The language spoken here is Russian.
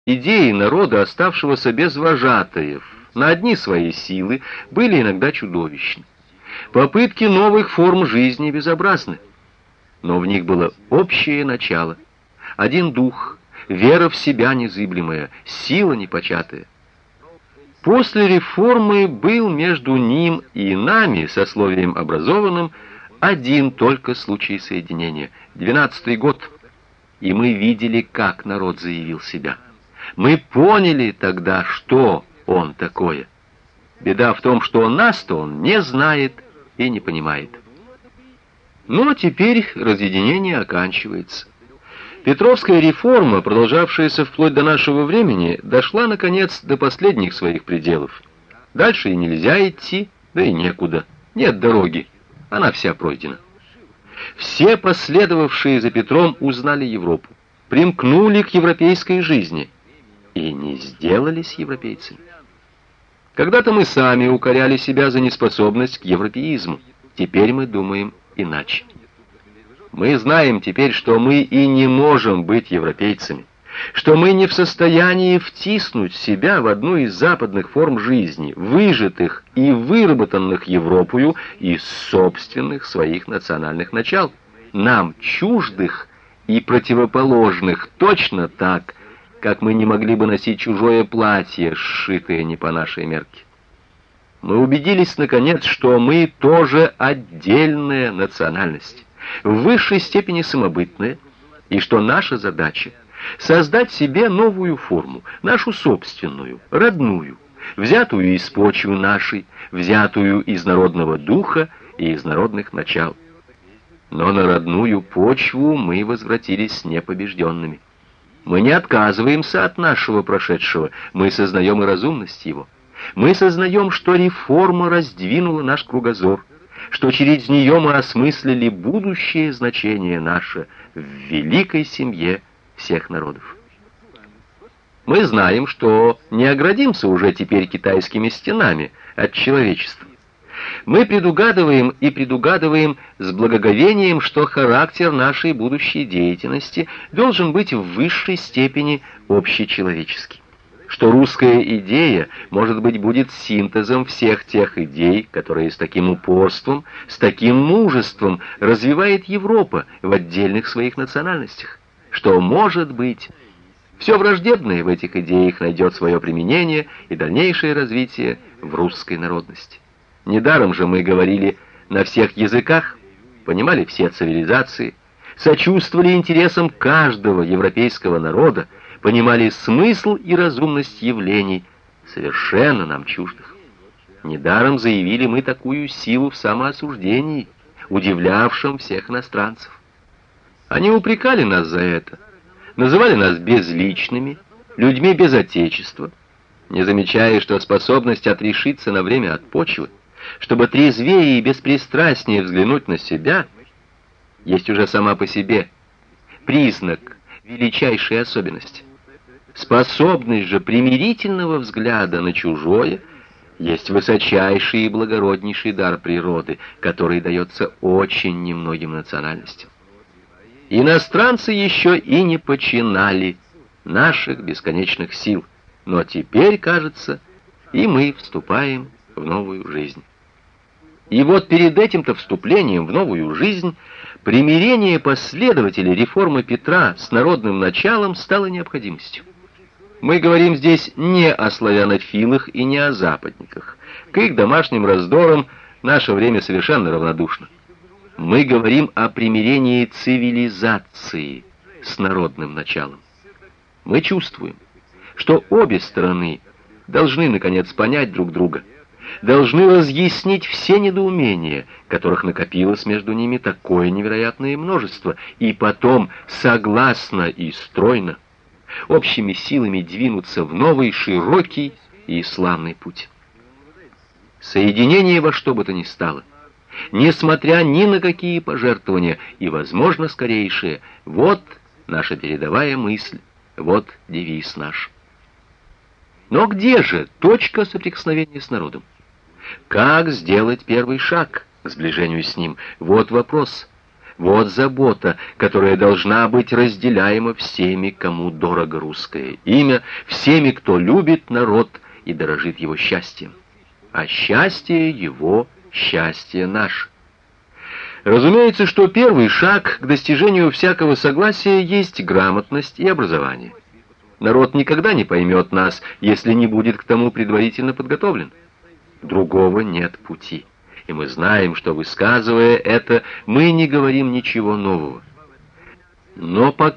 Идеи народа, оставшегося без вожатаев, на одни свои силы, были иногда чудовищны. Попытки новых форм жизни безобразны. Но в них было общее начало, один дух, вера в себя незыблемая, сила непочатая. После реформы был между ним и нами, сословием образованным, один только случай соединения — 12-й год. И мы видели, как народ заявил себя. Мы поняли тогда, что он такое. Беда в том, что нас-то он не знает и не понимает. Но теперь разъединение оканчивается. Петровская реформа, продолжавшаяся вплоть до нашего времени, дошла, наконец, до последних своих пределов. Дальше и нельзя идти, да и некуда. Нет дороги, она вся пройдена. Все последовавшие за Петром узнали Европу, примкнули к европейской жизни и не сделались европейцами. Когда-то мы сами укоряли себя за неспособность к европеизму. Теперь мы думаем иначе. Мы знаем теперь, что мы и не можем быть европейцами, что мы не в состоянии втиснуть себя в одну из западных форм жизни, выжатых и выработанных Европою из собственных своих национальных начал, нам чуждых и противоположных точно так, как мы не могли бы носить чужое платье, сшитое не по нашей мерке. Мы убедились, наконец, что мы тоже отдельная национальность, в высшей степени самобытная, и что наша задача — создать себе новую форму, нашу собственную, родную, взятую из почвы нашей, взятую из народного духа и из народных начал. Но на родную почву мы возвратились непобежденными. Мы не отказываемся от нашего прошедшего, мы сознаем и разумность его. Мы сознаем, что реформа раздвинула наш кругозор, что через нее мы осмыслили будущее значение наше в великой семье всех народов. Мы знаем, что не оградимся уже теперь китайскими стенами от человечества. Мы предугадываем и предугадываем с благоговением, что характер нашей будущей деятельности должен быть в высшей степени общечеловеческий, что русская идея, может быть, будет синтезом всех тех идей, которые с таким упорством, с таким мужеством развивает Европа в отдельных своих национальностях, что, может быть, все враждебное в этих идеях найдет свое применение и дальнейшее развитие в русской народности. Недаром же мы говорили на всех языках, понимали все цивилизации, сочувствовали интересам каждого европейского народа, понимали смысл и разумность явлений, совершенно нам чуждых. Недаром заявили мы такую силу в самоосуждении, удивлявшем всех иностранцев. Они упрекали нас за это, называли нас безличными, людьми без отечества, не замечая, что способность отрешиться на время от почвы, чтобы трезвее и беспристрастнее взглянуть на себя, есть уже сама по себе признак величайшей особенности. Способность же примирительного взгляда на чужое есть высочайший и благороднейший дар природы, который дается очень немногим национальностям. Иностранцы еще и не починали наших бесконечных сил, но теперь, кажется, и мы вступаем в новую жизнь. И вот перед этим-то вступлением в новую жизнь примирение последователей реформы Петра с народным началом стало необходимостью. Мы говорим здесь не о славянофилах и не о западниках. К их домашним раздорам наше время совершенно равнодушно. Мы говорим о примирении цивилизации с народным началом. Мы чувствуем, что обе стороны должны, наконец, понять друг друга, должны разъяснить все недоумения, которых накопилось между ними такое невероятное множество, и потом согласно и стройно общими силами двинуться в новый, широкий и славный путь. Соединение во что бы то ни стало, несмотря ни на какие пожертвования, и, возможно, скорейшее, вот наша передовая мысль, вот девиз наш. Но где же точка соприкосновения с народом? Как сделать первый шаг к сближению с ним? Вот вопрос. Вот забота, которая должна быть разделяема всеми, кому дорого русское имя, всеми, кто любит народ и дорожит его счастьем. А счастье его — счастье наше. Разумеется, что первый шаг к достижению всякого согласия есть грамотность и образование. Народ никогда не поймет нас, если не будет к тому предварительно подготовлен. Другого нет пути. И мы знаем, что, высказывая это, мы не говорим ничего нового. Но пока